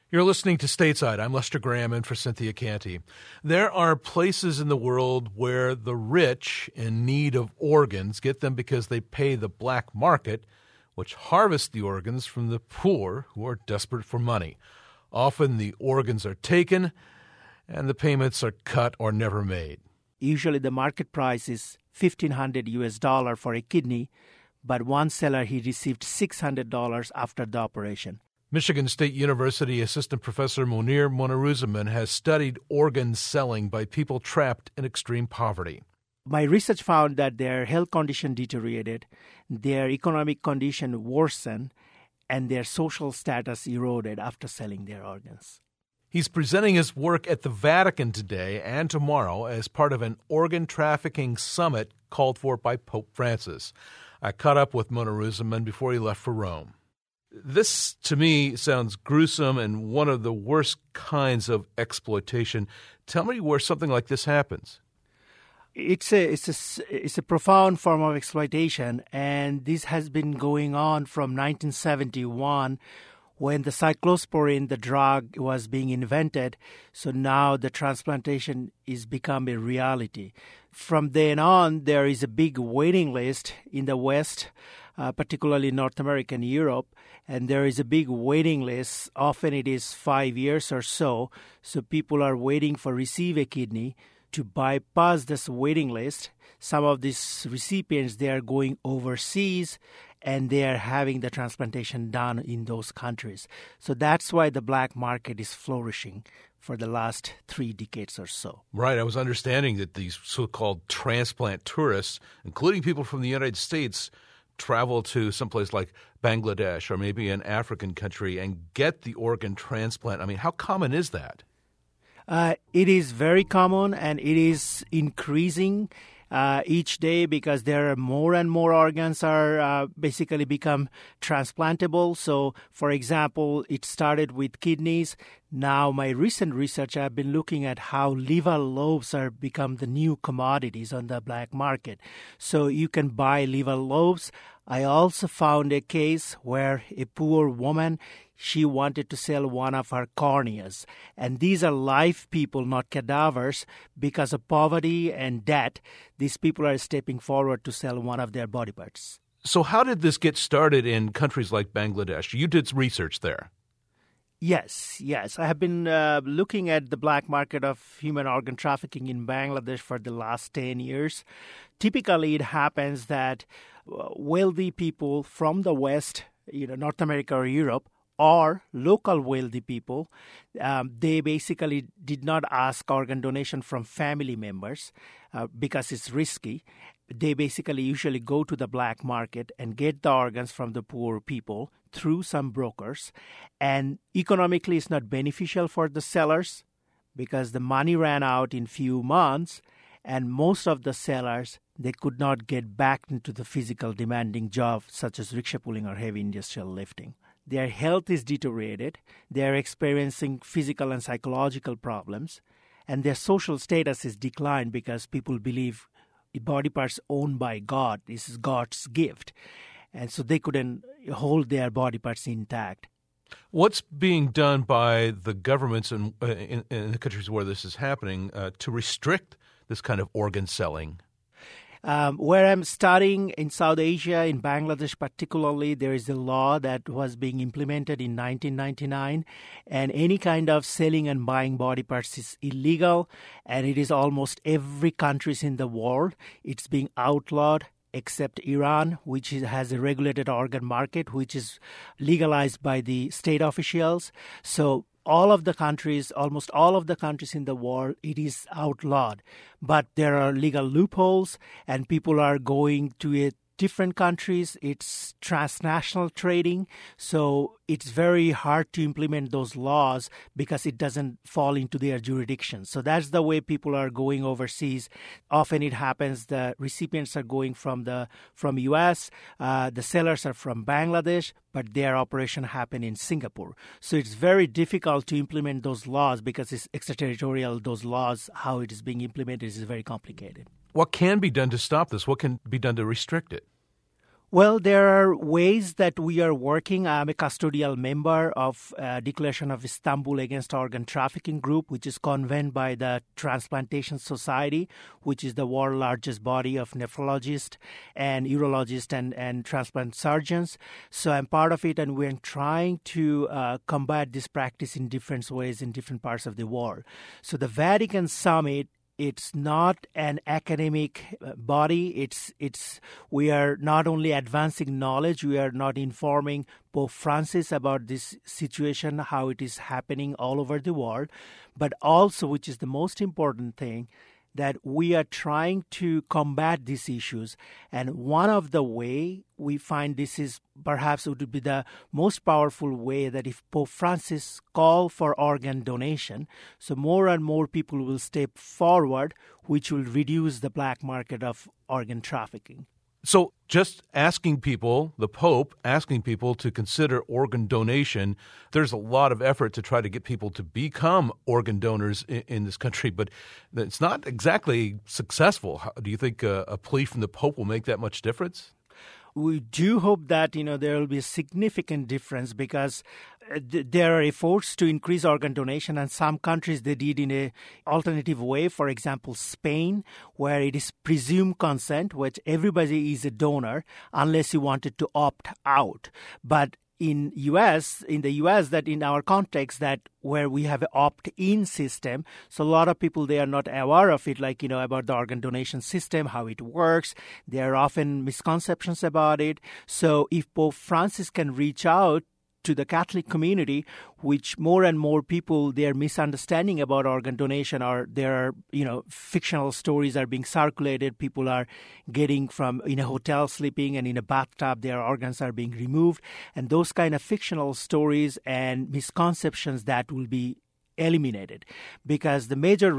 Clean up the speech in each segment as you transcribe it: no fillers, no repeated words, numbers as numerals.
You're listening to Stateside. I'm Lester Graham in for Cynthia Canty. There are places in the world where the rich in need of organs get them because they pay the black market, which harvests the organs from the poor who are desperate for money. Often the organs are taken and the payments are cut or never made. Usually the market price is $1,500 for a kidney, but one seller, he received $600 after the operation. Michigan State University assistant professor Monir Moniruzzaman has studied organ selling by people trapped in extreme poverty. My research found that their health condition deteriorated, their economic condition worsened, and their social status eroded after selling their organs. He's presenting his work at the Vatican today and tomorrow as part of an organ trafficking summit called for by Pope Francis. I caught up with Moniruzzaman before he left for Rome. This, to me, sounds gruesome and one of the worst kinds of exploitation. Tell me where something like this happens. It's a profound form of exploitation, and this has been going on from 1971 when the cyclosporin, the drug, was being invented. So now the transplantation is become a reality. From then on, there is a big waiting list in the West, particularly North America and Europe, and there is a big waiting list. Often it is 5 years or so. So people are waiting for receive a kidney. To bypass this waiting list, some of these recipients, they are going overseas and they are having the transplantation done in those countries. So that's why the black market is flourishing for the last 3 decades or so. Right. I was understanding that these so-called transplant tourists, including people from the United States, travel to someplace like Bangladesh or maybe an African country and get the organ transplant. I mean, how common is that? It is very common, and it is increasing each day because there are more and more organs are basically become transplantable. So, for example, it started with kidneys. Now, my recent research, I've been looking at how liver lobes are become the new commodities on the black market. So you can buy liver lobes. I also found a case where a poor woman, she wanted to sell one of her corneas. And these are live people, not cadavers. Because of poverty and debt, these people are stepping forward to sell one of their body parts. So how did this get started in countries like Bangladesh? You did research there. Yes. I have been looking at the black market of human organ trafficking in Bangladesh for the last 10 years. Typically, it happens that wealthy people from the West, North America or Europe, or local wealthy people, they basically did not ask organ donation from family members because it's risky. They basically usually go to the black market and get the organs from the poor people through some brokers. And economically, it's not beneficial for the sellers because the money ran out in few months, and most of the sellers, they could not get back into the physical demanding job such as rickshaw pulling or heavy industrial lifting. Their health is deteriorated, they are experiencing physical and psychological problems, and their social status is declined because people believe body parts owned by God, this is God's gift, and so they couldn't hold their body parts intact. What's being done by the governments in the countries where this is happening to restrict this kind of organ selling? Where I'm studying in South Asia, in Bangladesh particularly, there is a law that was being implemented in 1999, and any kind of selling and buying body parts is illegal, and it is almost every country in the world. It's being outlawed except Iran, which has a regulated organ market, which is legalized by the state officials. So almost all of the countries in the world, it is outlawed. But there are legal loopholes, and people are going to different countries. It's transnational trading, so it's very hard to implement those laws because it doesn't fall into their jurisdiction. So that's the way people are going overseas. Often it happens the recipients are going from U.S., the sellers are from Bangladesh, but their operation happen in Singapore. So it's very difficult to implement those laws because it's extraterritorial. Those laws, how it is being implemented, is very complicated. What can be done to stop this? What can be done to restrict it? Well, there are ways that we are working. I'm a custodial member of Declaration of Istanbul Against Organ Trafficking Group, which is convened by the Transplantation Society, which is the world's largest body of nephrologists and urologists and transplant surgeons. So I'm part of it, and we're trying to combat this practice in different ways in different parts of the world. So the Vatican Summit, it's not an academic body. We are not only advancing knowledge, we are not informing Pope Francis about this situation, how it is happening all over the world, but also, which is the most important thing, that we are trying to combat these issues. And one of the way we find this is perhaps would be the most powerful way, that if Pope Francis call for organ donation, so more and more people will step forward, which will reduce the black market of organ trafficking. So just asking people, the Pope asking people to consider organ donation, there's a lot of effort to try to get people to become organ donors in this country, but it's not exactly successful. Do you think a plea from the Pope will make that much difference? We do hope that, there will be a significant difference, because there are efforts to increase organ donation, and some countries they did in an alternative way. For example, Spain, where it is presumed consent, which everybody is a donor unless you wanted to opt out. But in the US, that in our context, that where we have an opt-in system, so a lot of people, they are not aware of it, about the organ donation system, how it works. There are often misconceptions about it. So if Pope Francis can reach out to the Catholic community, which more and more people, their misunderstanding about organ donation, or there are, fictional stories are being circulated. People are getting from in a hotel sleeping, and in a bathtub, their organs are being removed. And those kind of fictional stories and misconceptions, that will be eliminated, because all the major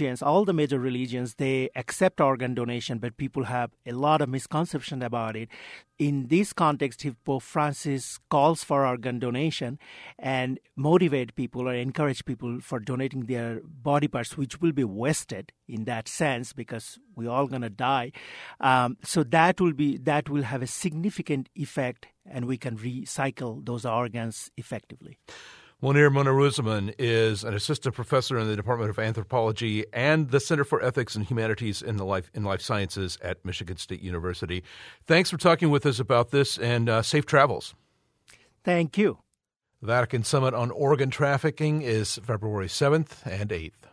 religions, they accept organ donation, but people have a lot of misconception about it. In this context, if Pope Francis calls for organ donation and motivate people or encourage people for donating their body parts, which will be wasted in that sense, because we're all going to die, so that will have a significant effect, and we can recycle those organs effectively. Munir Muniruzzaman is an assistant professor in the Department of Anthropology and the Center for Ethics and Humanities in Life Sciences at Michigan State University. Thanks for talking with us about this, and safe travels. Thank you. The Vatican Summit on Organ Trafficking is February 7th and 8th.